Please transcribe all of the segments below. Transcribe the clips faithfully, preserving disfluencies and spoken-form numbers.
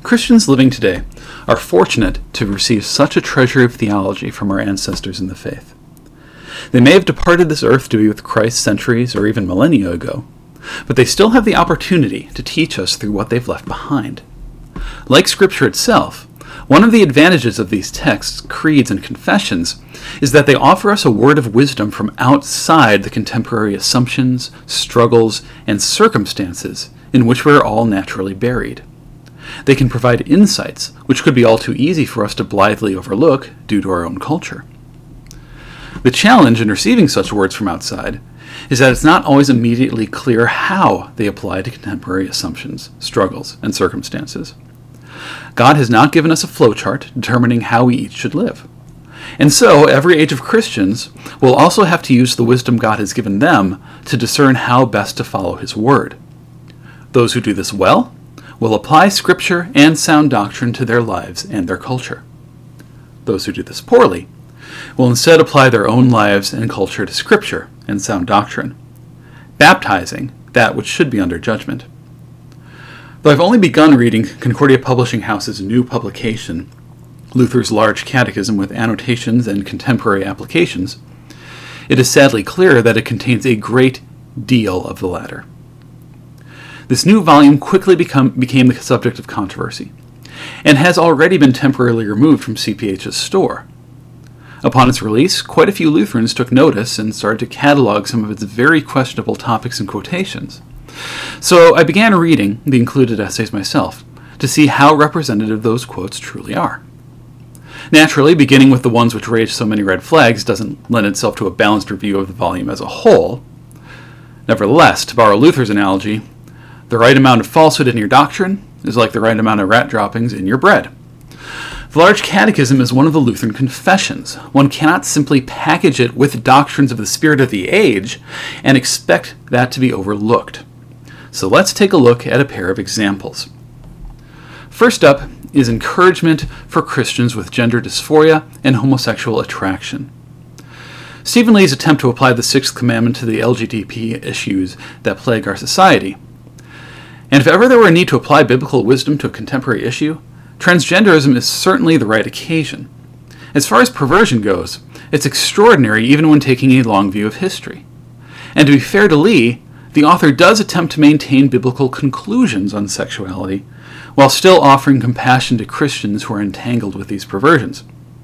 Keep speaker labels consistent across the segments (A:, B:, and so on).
A: Christians living today are fortunate to receive such a treasure of theology from our ancestors in the faith. They may have departed this earth to be with Christ centuries or even millennia ago, but they still have the opportunity to teach us through what they've left behind. Like Scripture itself, one of the advantages of these texts, creeds, and confessions is that they offer us a word of wisdom from outside the contemporary assumptions, struggles, and circumstances in which we are all naturally buried. They can provide insights which could be all too easy for us to blithely overlook due to our own culture. The challenge in receiving such words from outside is that it's not always immediately clear how they apply to contemporary assumptions, struggles, and circumstances. God has not given us a flowchart determining how we each should live. And so, every age of Christians will also have to use the wisdom God has given them to discern how best to follow His Word. Those who do this well will apply Scripture and sound doctrine to their lives and their culture. Those who do this poorly will instead apply their own lives and culture to Scripture and sound doctrine, baptizing that which should be under judgment. Though I've only begun reading Concordia Publishing House's new publication, Luther's Large Catechism with Annotations and Contemporary Applications, it is sadly clear that it contains a great deal of the latter. This new volume quickly become, became the subject of controversy, and has already been temporarily removed from C P H's store. Upon its release, quite a few Lutherans took notice and started to catalog some of its very questionable topics and quotations. So I began reading the included essays myself to see how representative those quotes truly are. Naturally, beginning with the ones which raise so many red flags doesn't lend itself to a balanced review of the volume as a whole. Nevertheless, to borrow Luther's analogy, the right amount of falsehood in your doctrine is like the right amount of rat droppings in your bread. The Large Catechism is one of the Lutheran confessions. One cannot simply package it with doctrines of the spirit of the age and expect that to be overlooked. So let's take a look at a pair of examples. First up is encouragement for Christians with gender dysphoria and homosexual attraction. Stephen Lee's attempt to apply the Sixth Commandment to the L G B T issues that plague our society. And if ever there were a need to apply biblical wisdom to a contemporary issue, transgenderism is certainly the right occasion. As far as perversion goes, it's extraordinary even when taking a long view of history. And to be fair to Lee, the author does attempt to maintain biblical conclusions on sexuality, while still offering compassion to Christians who are entangled with these perversions.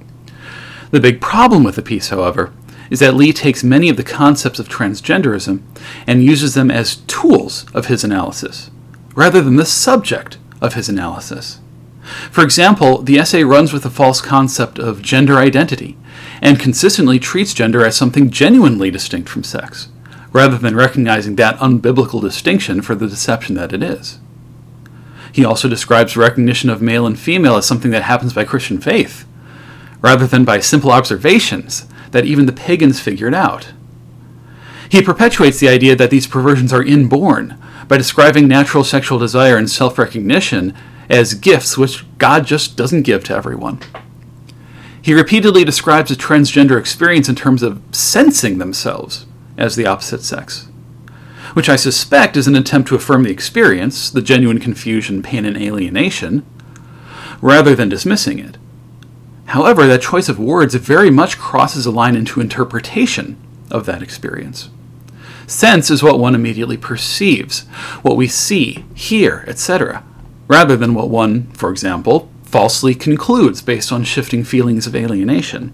A: The big problem with the piece, however, is that Lee takes many of the concepts of transgenderism and uses them as tools of his analysis, rather than the subject of his analysis. For example, the essay runs with the false concept of gender identity, and consistently treats gender as something genuinely distinct from sex, rather than recognizing that unbiblical distinction for the deception that it is. He also describes recognition of male and female as something that happens by Christian faith, rather than by simple observations that even the pagans figured out. He perpetuates the idea that these perversions are inborn by describing natural sexual desire and self-recognition as gifts which God just doesn't give to everyone. He repeatedly describes a transgender experience in terms of sensing themselves as the opposite sex, which I suspect is an attempt to affirm the experience, the genuine confusion, pain, and alienation, rather than dismissing it. However, that choice of words very much crosses a line into interpretation of that experience. Sense is what one immediately perceives, what we see, hear, et cetera, rather than what one, for example, falsely concludes based on shifting feelings of alienation.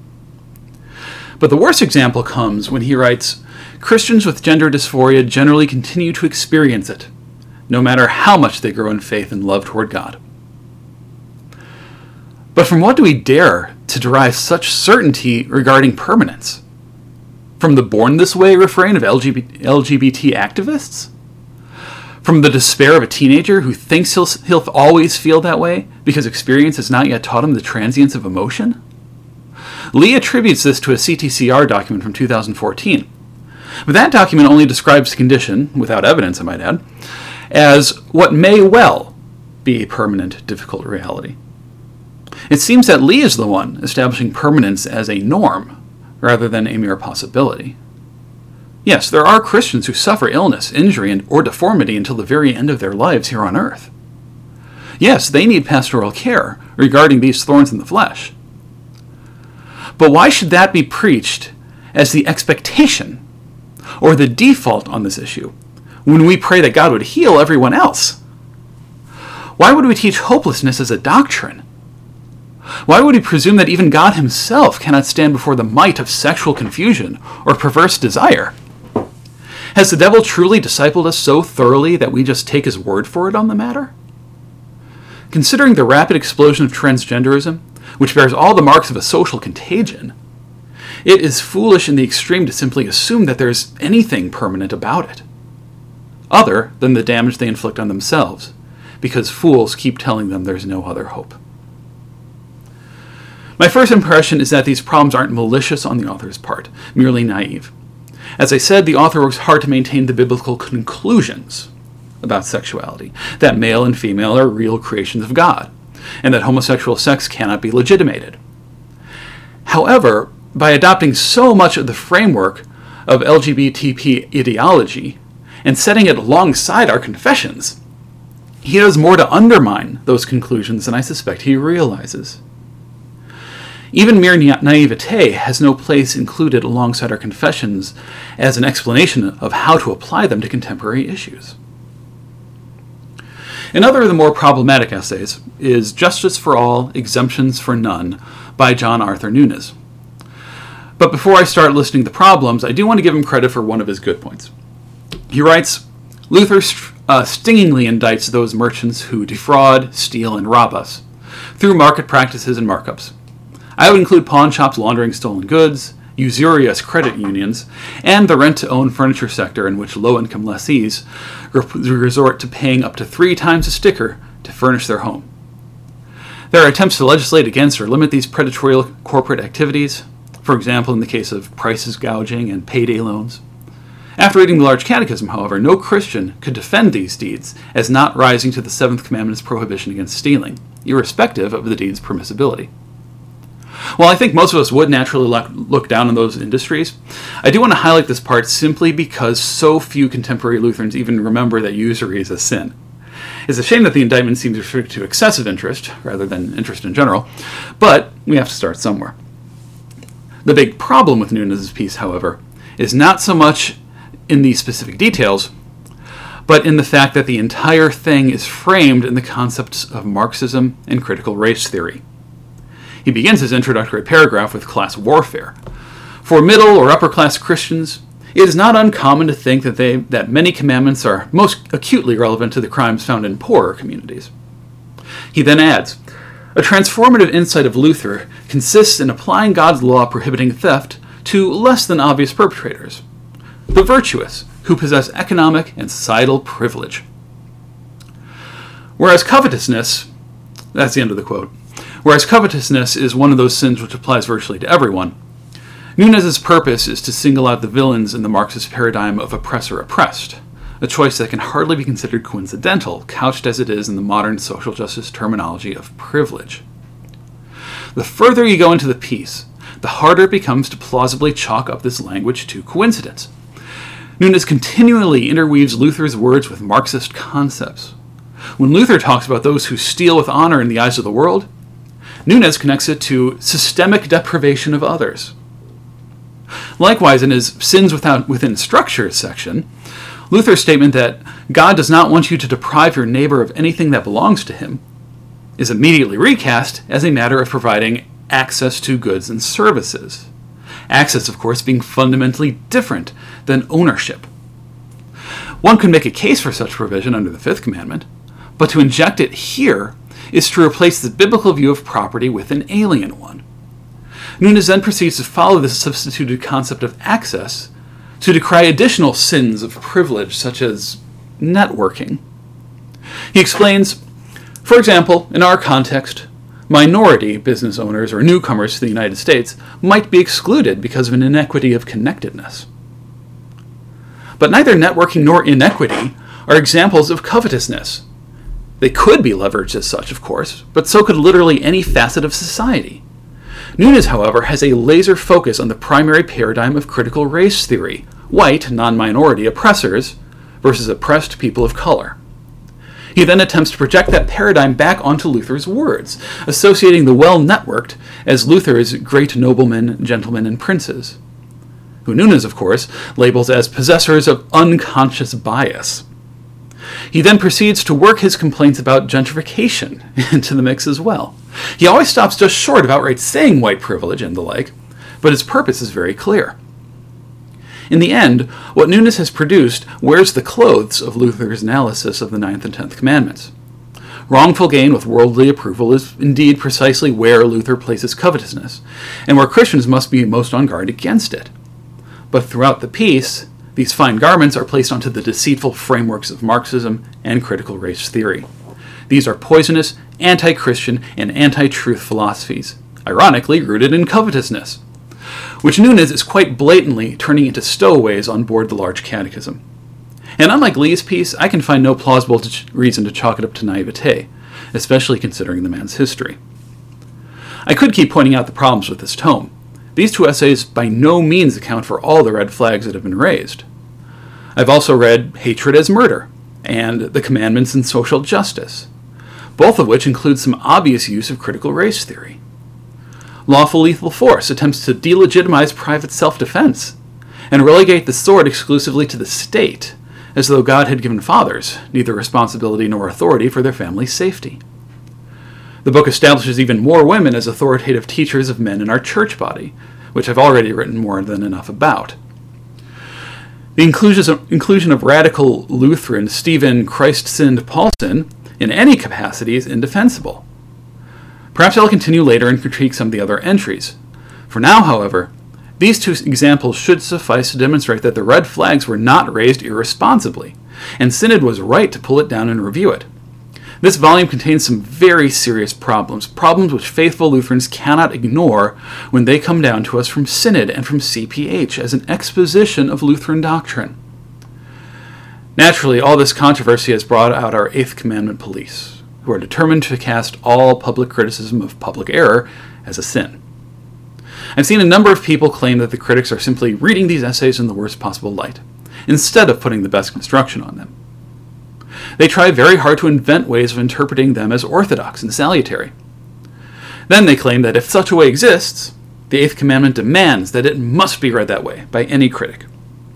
A: But the worst example comes when he writes, Christians with gender dysphoria generally continue to experience it, no matter how much they grow in faith and love toward God. But from what do we dare to derive such certainty regarding permanence? From the born this way refrain of L G B T activists? From the despair of a teenager who thinks he'll, he'll always feel that way because experience has not yet taught him the transience of emotion? Lee attributes this to a C T C R document from two thousand fourteen. But that document only describes the condition, without evidence I might add, as what may well be a permanent, difficult reality. It seems that Lee is the one establishing permanence as a norm, rather than a mere possibility. Yes, there are Christians who suffer illness, injury, and or deformity until the very end of their lives here on earth. Yes, they need pastoral care regarding these thorns in the flesh. But why should that be preached as the expectation or the default on this issue when we pray that God would heal everyone else? Why would we teach hopelessness as a doctrine? Why would we presume that even God himself cannot stand before the might of sexual confusion or perverse desire? Has the devil truly discipled us so thoroughly that we just take his word for it on the matter? Considering the rapid explosion of transgenderism, which bears all the marks of a social contagion, it is foolish in the extreme to simply assume that there is anything permanent about it, other than the damage they inflict on themselves, because fools keep telling them there's no other hope. My first impression is that these problems aren't malicious on the author's part, merely naive. As I said, the author works hard to maintain the biblical conclusions about sexuality, that male and female are real creations of God, and that homosexual sex cannot be legitimated. However, by adopting so much of the framework of L G B T Q ideology and setting it alongside our confessions, he does more to undermine those conclusions than I suspect he realizes. Even mere naivete has no place included alongside our confessions as an explanation of how to apply them to contemporary issues. Another of the more problematic essays is Justice for All, Exemptions for None by John Arthur Nunes. But before I start listing the problems, I do want to give him credit for one of his good points. He writes, Luther uh, stingingly indicts those merchants who defraud, steal, and rob us through market practices and markups. I would include pawn shops laundering stolen goods, usurious credit unions, and the rent-to-own furniture sector in which low-income lessees resort to paying up to three times a sticker to furnish their home. There are attempts to legislate against or limit these predatory corporate activities, for example in the case of prices gouging and payday loans. After reading the Large Catechism, however, no Christian could defend these deeds as not rising to the Seventh Commandment's prohibition against stealing, irrespective of the deed's permissibility. While I think most of us would naturally look down on those industries, I do want to highlight this part simply because so few contemporary Lutherans even remember that usury is a sin. It's a shame that the indictment seems restricted to excessive interest, rather than interest in general, but we have to start somewhere. The big problem with Nunes' piece, however, is not so much in the specific details, but in the fact that the entire thing is framed in the concepts of Marxism and critical race theory. He begins his introductory paragraph with class warfare. For middle or upper class Christians, it is not uncommon to think that they that many commandments are most acutely relevant to the crimes found in poorer communities. He then adds, a transformative insight of Luther consists in applying God's law prohibiting theft to less than obvious perpetrators, the virtuous, who possess economic and societal privilege. Whereas covetousness, that's the end of the quote, Whereas covetousness is one of those sins which applies virtually to everyone, Nunes' purpose is to single out the villains in the Marxist paradigm of oppressor-oppressed, a choice that can hardly be considered coincidental, couched as it is in the modern social justice terminology of privilege. The further you go into the piece, the harder it becomes to plausibly chalk up this language to coincidence. Nunes continually interweaves Luther's words with Marxist concepts. When Luther talks about those who steal with honor in the eyes of the world, Nunes connects it to systemic deprivation of others. Likewise, in his Sins Without, Within Structure section, Luther's statement that God does not want you to deprive your neighbor of anything that belongs to him is immediately recast as a matter of providing access to goods and services. Access, of course, being fundamentally different than ownership. One could make a case for such provision under the Fifth Commandment, but to inject it here is to replace the biblical view of property with an alien one. Nunes then proceeds to follow this substituted concept of access to decry additional sins of privilege, such as networking. He explains, for example, in our context, minority business owners or newcomers to the United States might be excluded because of an inequity of connectedness. But neither networking nor inequity are examples of covetousness. They could be leveraged as such, of course, but so could literally any facet of society. Nunes, however, has a laser focus on the primary paradigm of critical race theory, white, non-minority oppressors versus oppressed people of color. He then attempts to project that paradigm back onto Luther's words, associating the well-networked as Luther's great noblemen, gentlemen, and princes, who Nunes, of course, labels as possessors of unconscious bias. He then proceeds to work his complaints about gentrification into the mix as well. He always stops just short of outright saying white privilege and the like, but his purpose is very clear. In the end, what Nunes has produced wears the clothes of Luther's analysis of the ninth and tenth commandments. Wrongful gain with worldly approval is indeed precisely where Luther places covetousness, and where Christians must be most on guard against it. But throughout the piece, these fine garments are placed onto the deceitful frameworks of Marxism and critical race theory. These are poisonous, anti-Christian, and anti-truth philosophies, ironically rooted in covetousness, which Nunes is quite blatantly turning into stowaways on board the Large Catechism. And unlike Lee's piece, I can find no plausible ch- reason to chalk it up to naivete, especially considering the man's history. I could keep pointing out the problems with this tome. These two essays by no means account for all the red flags that have been raised. I've also read Hatred as Murder and The Commandments and Social Justice, both of which include some obvious use of critical race theory. Lawful Lethal Force attempts to delegitimize private self-defense and relegate the sword exclusively to the state, as though God had given fathers neither responsibility nor authority for their family's safety. The book establishes even more women as authoritative teachers of men in our church body, which I've already written more than enough about. The inclusion of radical Lutheran Stephen Christ-sinned Paulson in any capacity is indefensible. Perhaps I'll continue later and critique some of the other entries. For now, however, these two examples should suffice to demonstrate that the red flags were not raised irresponsibly, and Synod was right to pull it down and review it. This volume contains some very serious problems, problems which faithful Lutherans cannot ignore when they come down to us from Synod and from C P H as an exposition of Lutheran doctrine. Naturally, all this controversy has brought out our Eighth Commandment police, who are determined to cast all public criticism of public error as a sin. I've seen a number of people claim that the critics are simply reading these essays in the worst possible light, instead of putting the best construction on them. They try very hard to invent ways of interpreting them as orthodox and salutary. Then they claim that if such a way exists, the Eighth Commandment demands that it must be read that way by any critic.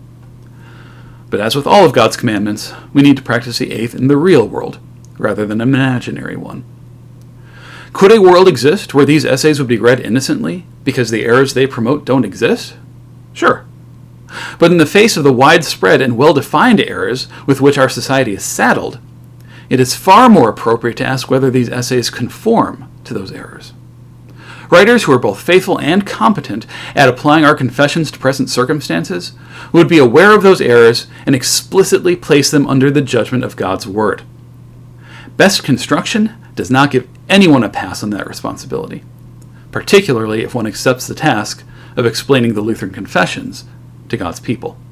A: But as with all of God's commandments, we need to practice the eighth in the real world, rather than an imaginary one. Could a world exist where these essays would be read innocently because the errors they promote don't exist? Sure. But in the face of the widespread and well-defined errors with which our society is saddled, it is far more appropriate to ask whether these essays conform to those errors. Writers who are both faithful and competent at applying our confessions to present circumstances would be aware of those errors and explicitly place them under the judgment of God's Word. Best construction does not give anyone a pass on that responsibility, particularly if one accepts the task of explaining the Lutheran confessions to God's people.